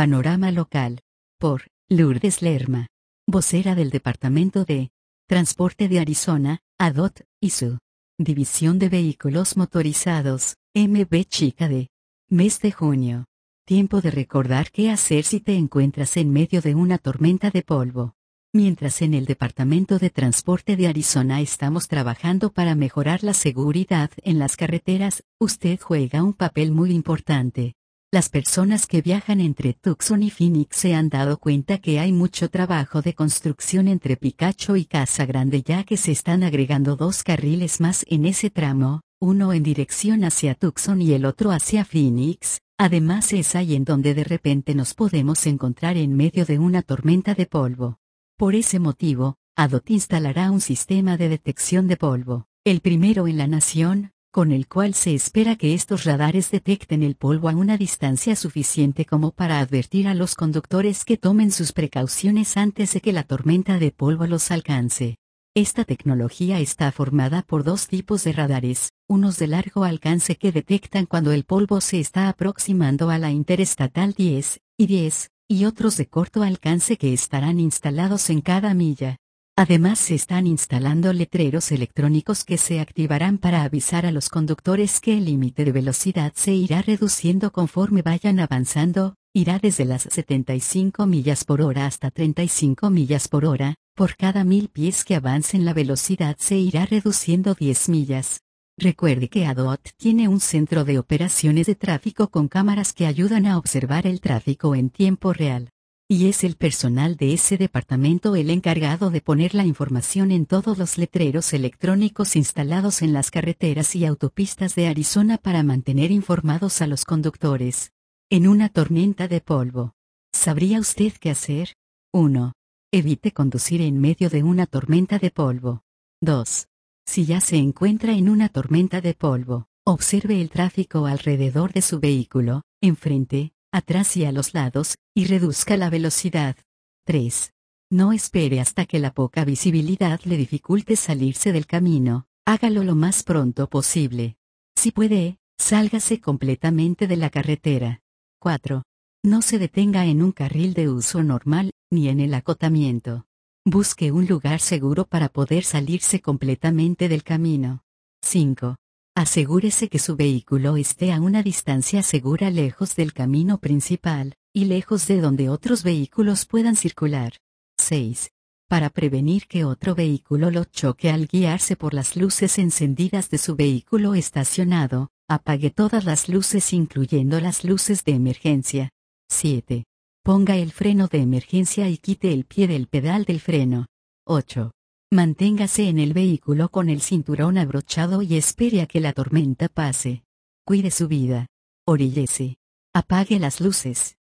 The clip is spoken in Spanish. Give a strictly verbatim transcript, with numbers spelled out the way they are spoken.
Panorama local. Por Lourdes Lerma, vocera del Departamento de Transporte de Arizona, A D O T, y su División de Vehículos Motorizados, M V Chica D. Mes de junio. Tiempo de recordar qué hacer si te encuentras en medio de una tormenta de polvo. Mientras en el Departamento de Transporte de Arizona estamos trabajando para mejorar la seguridad en las carreteras, usted juega un papel muy importante. Las personas que viajan entre Tucson y Phoenix se han dado cuenta que hay mucho trabajo de construcción entre Picacho y Casa Grande, ya que se están agregando dos carriles más en ese tramo, uno en dirección hacia Tucson y el otro hacia Phoenix. Además es ahí en donde de repente nos podemos encontrar en medio de una tormenta de polvo. Por ese motivo, A D O T instalará un sistema de detección de polvo, el primero en la nación, con el cual se espera que estos radares detecten el polvo a una distancia suficiente como para advertir a los conductores que tomen sus precauciones antes de que la tormenta de polvo los alcance. Esta tecnología está formada por dos tipos de radares, unos de largo alcance que detectan cuando el polvo se está aproximando a la Interestatal diez y diez, y otros de corto alcance que estarán instalados en cada milla. Además se están instalando letreros electrónicos que se activarán para avisar a los conductores que el límite de velocidad se irá reduciendo conforme vayan avanzando, irá desde las setenta y cinco millas por hora hasta treinta y cinco millas por hora, por cada mil pies que avancen la velocidad se irá reduciendo diez millas. Recuerde que A D O T tiene un centro de operaciones de tráfico con cámaras que ayudan a observar el tráfico en tiempo real. Y es el personal de ese departamento el encargado de poner la información en todos los letreros electrónicos instalados en las carreteras y autopistas de Arizona para mantener informados a los conductores. En una tormenta de polvo, ¿sabría usted qué hacer? uno. Evite conducir en medio de una tormenta de polvo. dos. Si ya se encuentra en una tormenta de polvo, observe el tráfico alrededor de su vehículo, enfrente, atrás y a los lados, y reduzca la velocidad. tres. No espere hasta que la poca visibilidad le dificulte salirse del camino, hágalo lo más pronto posible. Si puede, sálgase completamente de la carretera. cuatro. No se detenga en un carril de uso normal, ni en el acotamiento. Busque un lugar seguro para poder salirse completamente del camino. cinco. Asegúrese que su vehículo esté a una distancia segura lejos del camino principal, y lejos de donde otros vehículos puedan circular. seis. Para prevenir que otro vehículo lo choque al guiarse por las luces encendidas de su vehículo estacionado, apague todas las luces incluyendo las luces de emergencia. siete. Ponga el freno de emergencia y quite el pie del pedal del freno. ocho. Manténgase en el vehículo con el cinturón abrochado y espere a que la tormenta pase. Cuide su vida. Oríllese. Apague las luces.